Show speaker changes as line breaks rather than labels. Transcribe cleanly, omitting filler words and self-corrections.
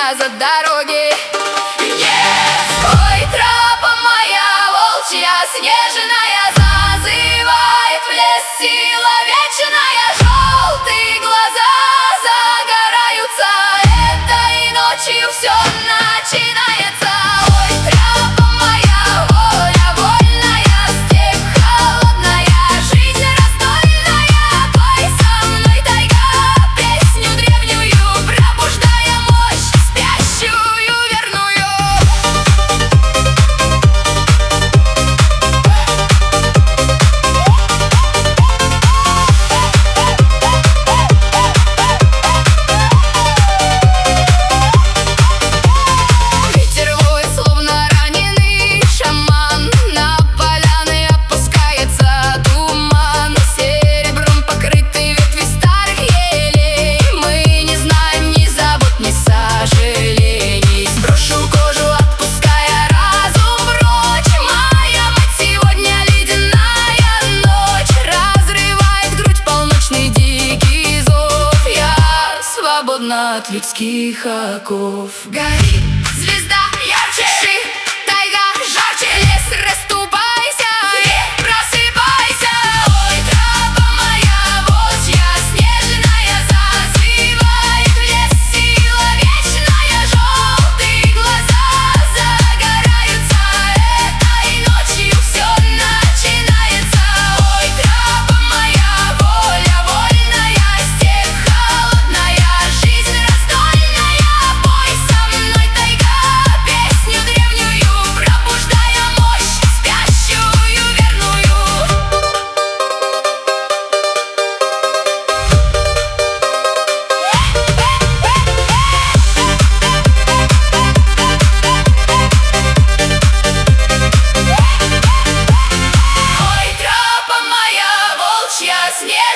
меня за дороги. Ой, тропа моя волчья снежная зазывает в лес сила вечная. Желтые глаза загораются, этой ночью все начинается. Ой, тропа моя, воля вольная, степь холодная, жизнь раздольная. Пой со мной, тайга, песню древнюю, пробуждая мощь спящую верную. Ветер воет, словно раненый шаман, на поляны опускается туман, серебром покрыты ветви старых елей. Мы не знаем ни забот, ни сожалений. Сброшу кожу, отпуская разум прочь. Моя мать, сегодня ледяная ночь разрывает грудь, полночный дикий зов. Я свободна от людских оков. Горит звезда ярче, ши, тайга жарче, лес расступайся и просыпайся. Ой, тропа моя волчья снежная зазывает в лес сила вечная. Желтые глаза загораются, этой ночью все начинается. Ой, тропа моя, воля вольная, степь холодная, жизнь раздольная. Пой со мной, тайга, песню древнюю, пробуждая мощь спящую верную. Ой, тропа моя волчья снежная